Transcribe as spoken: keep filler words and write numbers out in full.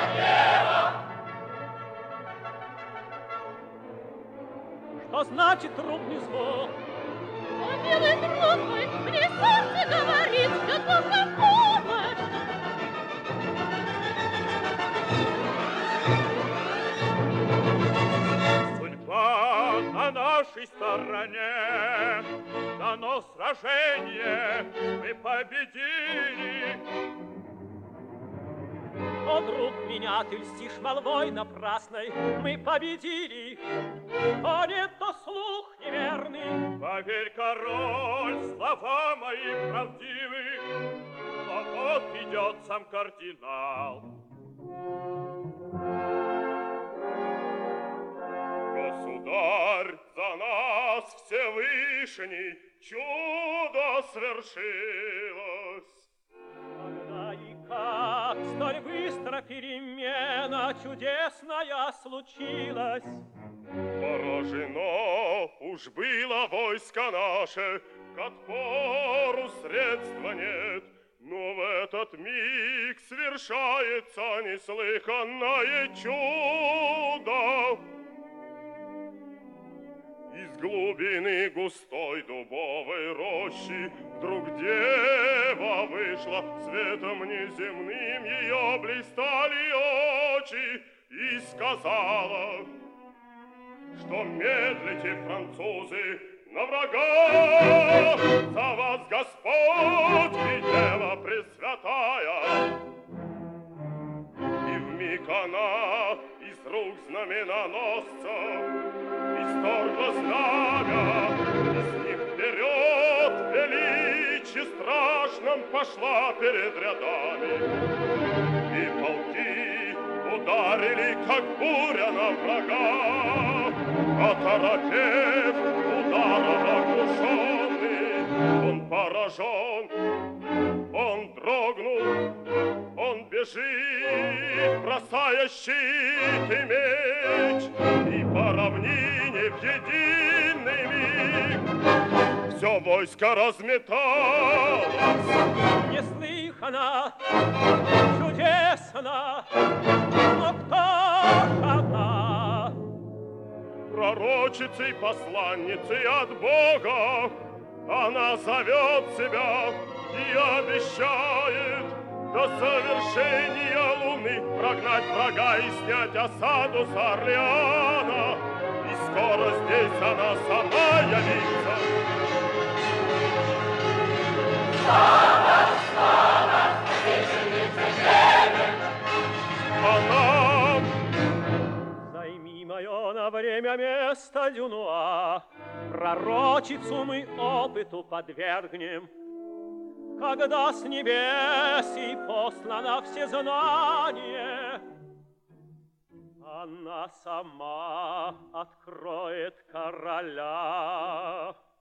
Что значит трубный звук? О, милый друг мой, мне сердце говорит, что нужна помощь. Судьба на нашей стороне, дано сражение, мы победили. О, друг, меня ты льстишь молвой напрасной, мы победили. А нет, то слух неверный. Поверь, король, слова мои правдивы, а вот идет сам кардинал. Государь, за нас Всевышний чудо свершилось. Когда и как столь быстро перемена чудесная случилась? Поражено уж было войско наше, к отпору средства нет, но в этот миг свершается неслыханное чудо. Из глубины густой дубовой рощи вдруг дева вышла, светом неземным ее блистали очи, и сказала, что медлите, французы, на врага, за вас Господь и Дева Пресвятая. И вмиг она из рук знаменоносца исторгла знамя, и с ним вперед в величии страшном пошла перед рядами. И полки ударили, как буря на врага, оторопев, ударом оглушенный, он поражен, он дрогнул, он бежит, бросая щит и меч, и по равнине в единый миг все войско разметалось. Неслыханно, чудесно, но кто ж она? Пророчицей, посланницей от Бога, она зовет себя и обещает до совершения луны прогнать врага и снять осаду с Орлеана. И скоро здесь она сама явится. Слава, слава, спасительница Девы! Она займи мое на время место Дюнуа, пророчицу мы опыту подвергнем. Когда с небес и послано всезнание, она сама откроет короля.